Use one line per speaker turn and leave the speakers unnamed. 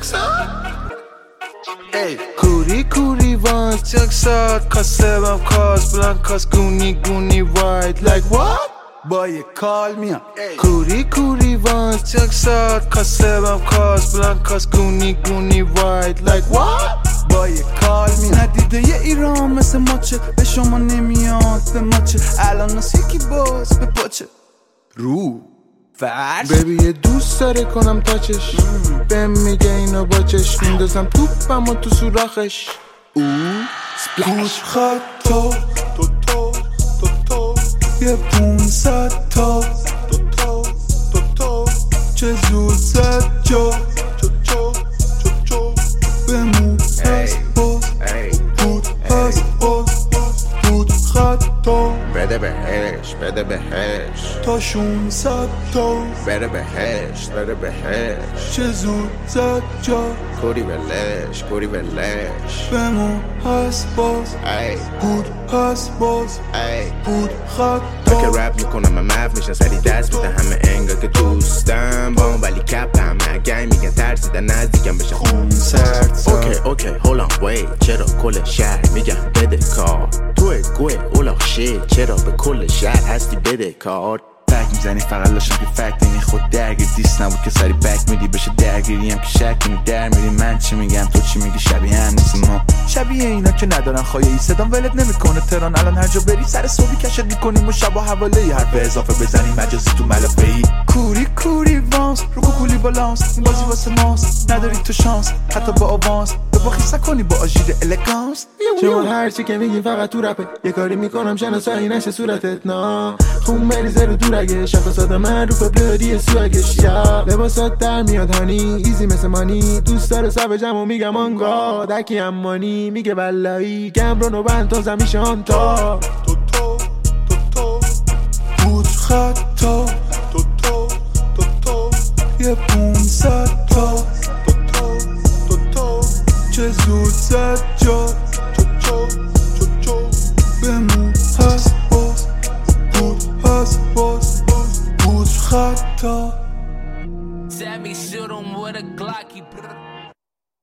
Ey, Kuri wants Jackshot, Kasebam, Cos, Blancas, Goonie, White. Like what? Boy, call me up. Kuri wants Jackshot, Kasebam, Cos, Blancas, Goonie, White. Like what? Boy, call me up. ندیده یه ایران مثل ماچه، به شما نمیاد به ماچه، الان از یکی باز به پاچه رو فرش بیبی یه دوست داره کنم تاچش، بهم میگه اینو با چشم میندازم توپم و تو سوراخش. سپلش خطا تو یه 500 تا چه زود زد جا بمون هست باز بود هست باز بود خطا
بده بهش
تا 600 تا
بده بهش
چه زود زد جا
کوری ولش
بمون هست باز
ای
بود هست باز
ای
بود
من
خطا.
که رپ میکنم مف میشن سری دست میده همه انگار که دوستم با ولی کپ همه گنگ میگن ترسیدن نزدیکم بشه خون سرد. اوکی هولان وی چرا کل شهر میگن بده کار توی گوه اولاق شید چرا به کل شهر هستی بده کار فکر میزنی فقط لاشم که فکر نمی خود درگیر دیست نبود که سری بک میدی بشه درگیریم که شک می در میری من چی میگم تو چی میگی شبیه هم نیستیم ما شبیه اینا که ندارن خواهی ای صدام ولت نمیکنه تهران الان هر جا بری سر صبحی کشت میکنیم و شب و حواله ای حرف اضافه بزنیم مجازی تو ملافه ای کوری وانس رو کولی بالانس این بازی واسه ماست نداری تو شانس حتی با آوانس به با خیسه کنی با آژیر الگانس
شما هر چی که میگی فقط تو رپه یه کاری میکنم شناسایی نشه صورتت نا خون بریزه رو دورگه شخصات من رو فبراری سوگش یا لباسات در میاد هانی ایزی مثل مانی دوست داره سب جمع میگم آنگا دکی امانی میگه بلایی گمرون و بند تا زمیشان تا
بود خطا یه 500 تا چه زود زد جا بمون هست باز بود هست باز بود خطا
Sammy shoot him with a Glocky.